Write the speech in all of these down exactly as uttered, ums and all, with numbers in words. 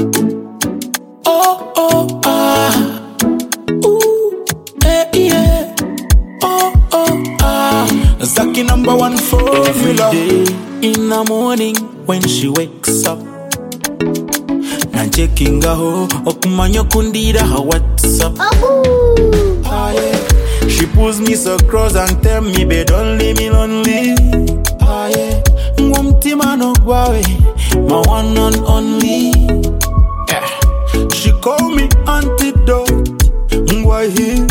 Oh, oh, ah. Ooh, eh, yeah. Oh, oh, ah. Zaki number one formula. Every day in the morning when she wakes up, na checking ho okumanyo kundira her WhatsApp. Ah, yeah. She pulls me so close and tell me, babe, don't leave me lonely. Ah, yeah. Mwamtima no gwawe, my one and only. Yeah. She call me antidote. Ngwahi.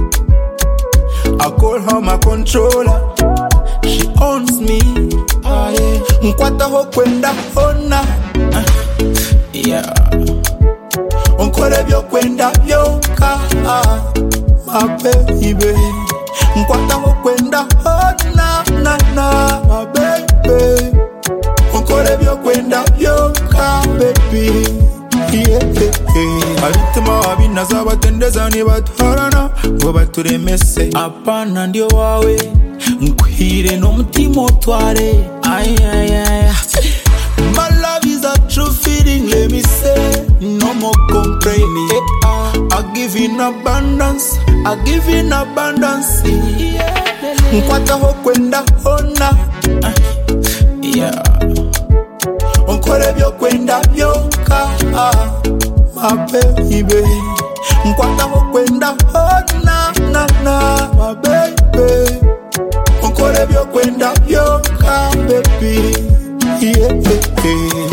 I call her my controller. She owns me. Ah, yeah. Nkwata ho kwenda hona. Ah, yeah. Onkole byo kwenda byoka. Ah, my baby. Nkwata ho kwenda hona na na, my baby. Onkole byo kwenda byoka, baby. Yeah, yeah. Abituma wabina zabatendeza ni batharana ngo baturemese. Apana ndio wawe nkwire no mutima otware. Ay ay ay. My love is a true feeling, let me say. No more complaining. I give in abundance, I give in abundance. Nkwata ho kwenda hona. Yeah. Onkole byo kwenda byoka. My baby. Nkwata ho kwenda hona na na, my baby. Onkole byo kwenda byoka, baby. Yeah, yeah.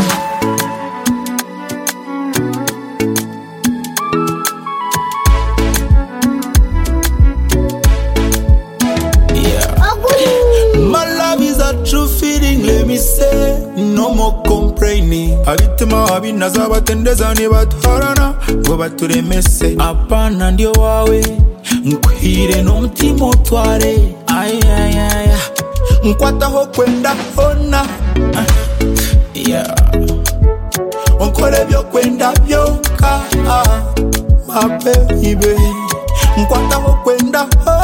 My love is a true feeling, let me say. No more complaining. Abituma wabina zabatendeza ni batharana ngo baturemese. Apana ndio wawe nkwire no mutima otware. Ay ay ay. Nkwata ho kwenda hona. Yeah. Onkole byo kwenda byoka. My baby. Nkwata ho kwenda hona.